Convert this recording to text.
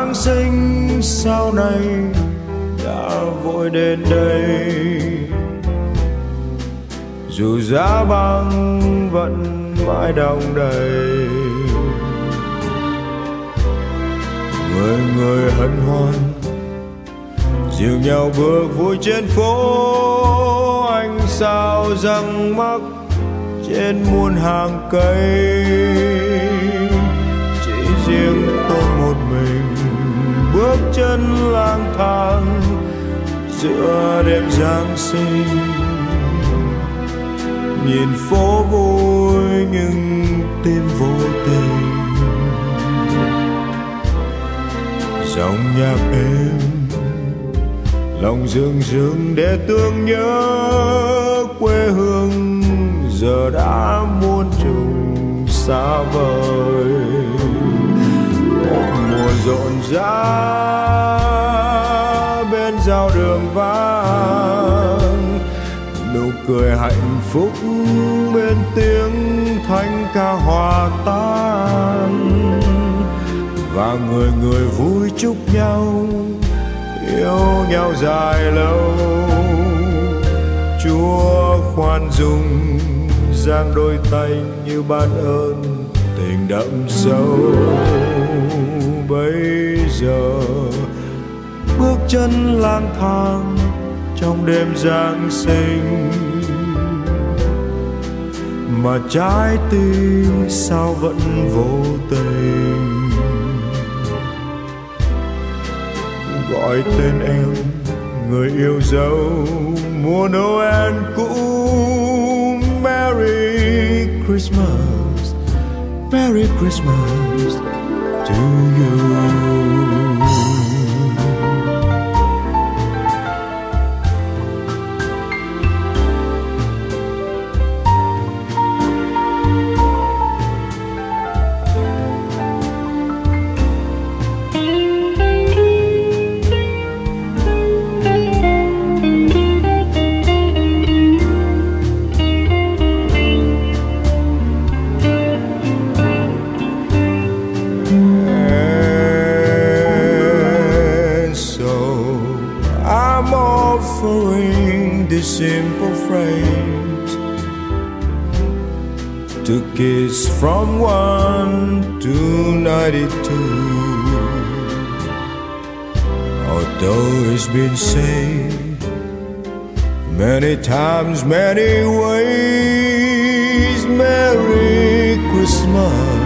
Giáng sinh sau này đã vội đến đây, dù giá băng vẫn mãi đong đầy. Người người hân hoan dìu nhau bước vui trên phố, ánh sao răng mắc trên muôn hàng cây. Chỉ riêng tôi một mình bước chân lang thang giữa đêm Giáng sinh, nhìn phố vui nhưng tim vô tình. Dòng nhạc êm lòng rưng rưng để tưởng nhớ quê hương giờ đã muôn trùng xa vời. Một mùa rộn rã bên giao đường vang, nụ cười hạnh phúc bên tiếng thanh ca hòa tan, và người người vui chúc nhau yêu nhau dài lâu. Chúa khoan dung giang đôi tay như ban ơn tình đậm sâu. Bây giờ bước chân lang thang trong đêm Giáng sinh, mà trái tim sao vẫn vô tình gọi tên em người yêu dấu. Mùa Noel cũ, Merry Christmas, Merry Christmas to you. Simple phrase to kiss from 1 to 92. Although it's been said many times, many ways, Merry Christmas